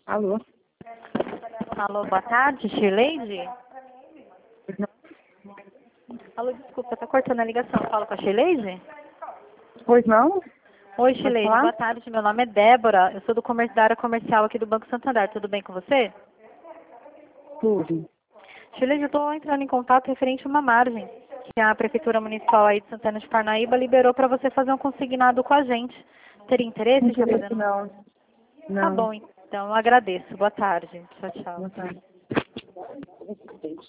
Alô? Alô, boa tarde, Shirley? Alô, desculpa, tá cortando a ligação. Falo com a Shirley? Pois não? Oi, Pode Shirley, falar? boa tarde. Meu nome é Débora. Eu sou da área comercial aqui do Banco Santander. Tudo bem com você? Tudo. Shirley, eu estou entrando em contato referente a uma margem que a Prefeitura Municipal aí de Santana de Parnaíba liberou para você fazer um consignado com a gente. Teria interesse em estar Interesse fazendo? não. Tá Não. bom, então eu agradeço. Boa tarde. Tchau, tchau. Não tá.